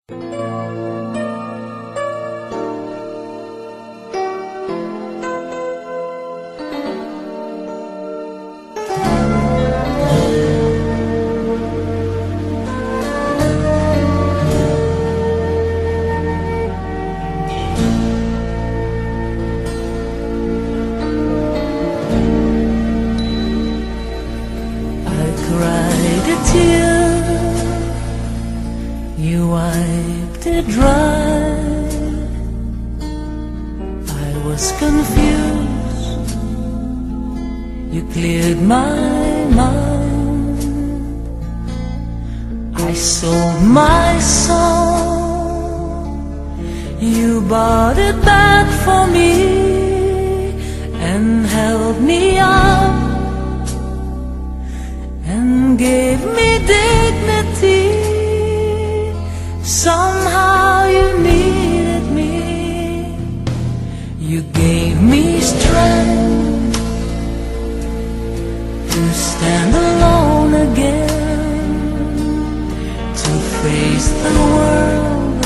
Cried a tear, you wiped it dry. I was confused, you cleared my mind. I sold my soul, you bought it back for me and held me up and gave me dignity. Somehow you needed me. You gave me strength to stand alone again, to face the world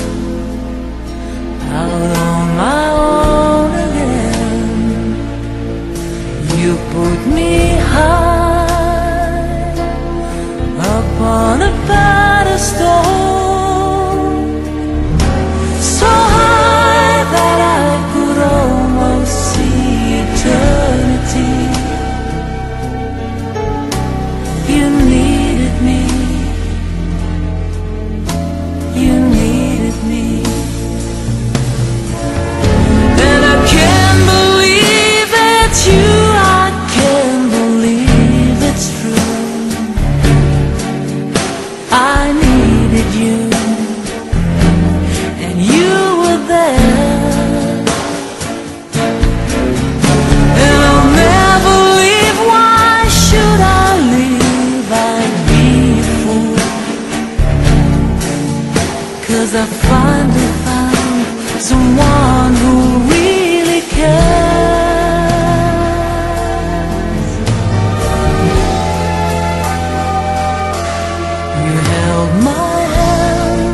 out on my own again. You put me high upon a pedestal, so high that I could almost see eternity. You needed me, you needed me. And I can't believe it's you, I can't believe it's true. I needed you, and you were there. And I'll never leave, why should I leave? I'd be a fool, 'cause I finally found someone who really cares. You held my hand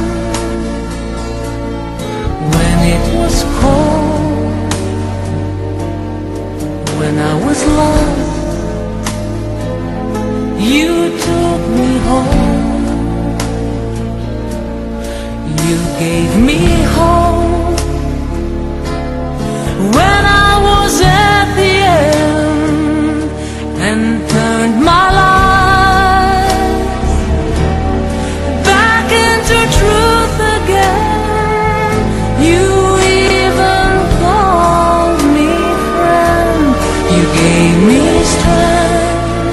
when it was cold, when I was lost. You took me home, you gave me hope when I was at the end, and turned my life back into truth again. You even called me friend. You gave me strength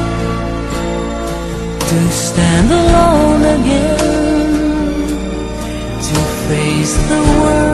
to stand alone again, to face the world